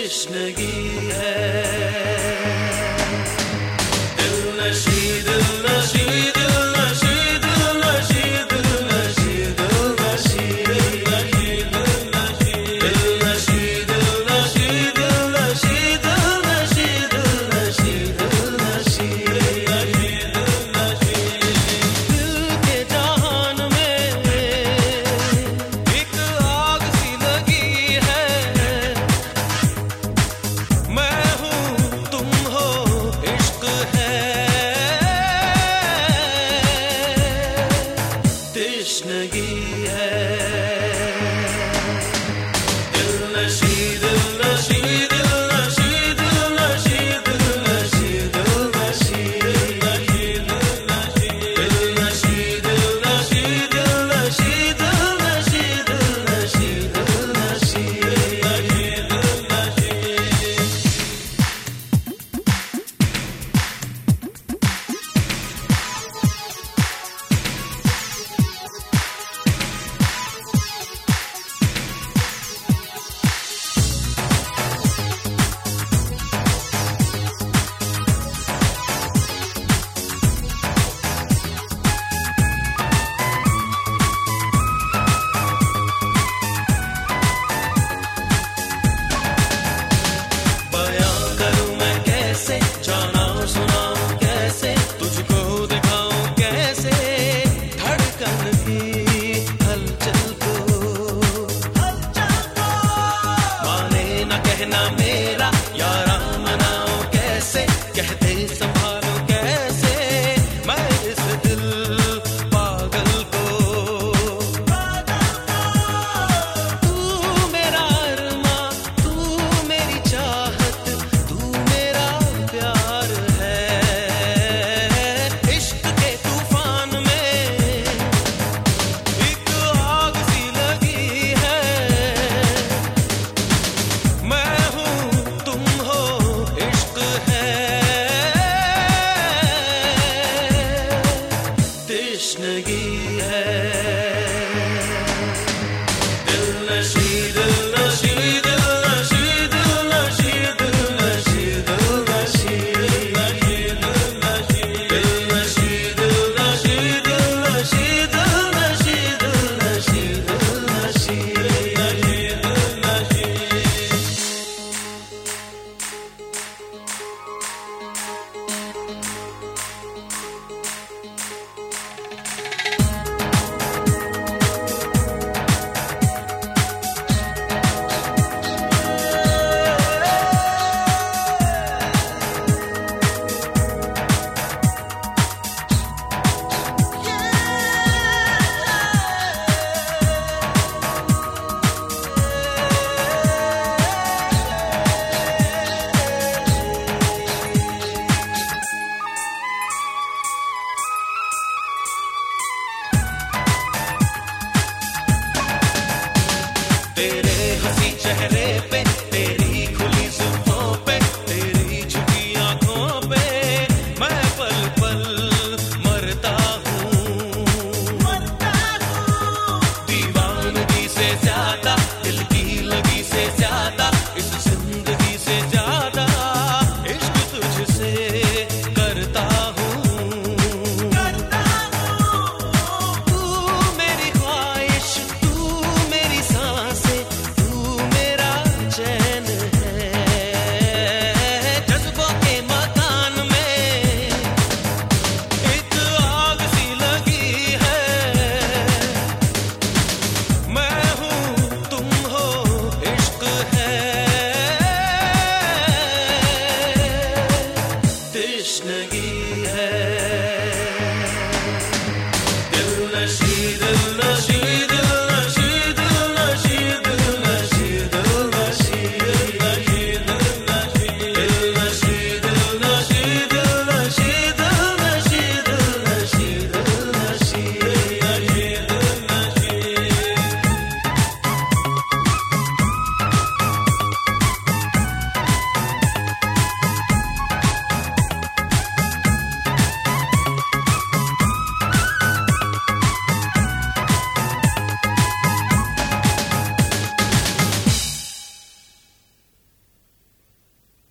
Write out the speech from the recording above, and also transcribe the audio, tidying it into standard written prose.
तृष्णगी है। दिल नशी दिल नशी दिल नशी दिल नशी दिल नशी दिल नशी दिल नशी दिल नशी दिल नशी दिल नशी दिल नशी दिल नशी दिल नशी दिल नशी दिल के जहान में एक आग सी लगी है। मैं हूँ तुम हो इश्क है। तृष्णगी है। दिल नशी दिल नशी दिल नशी दिल नशी दिल नशी दिल नशी दिल नशी दिल नशी दिल नशी दिल नशी दिल नशी दिल नशी दिल नशी दिल नशी। बयां करूं मैं कैसे, जाना सुनाऊं कैसे, तुझको दिखाऊं कैसे धड़कन की हलचल को। माने न कहना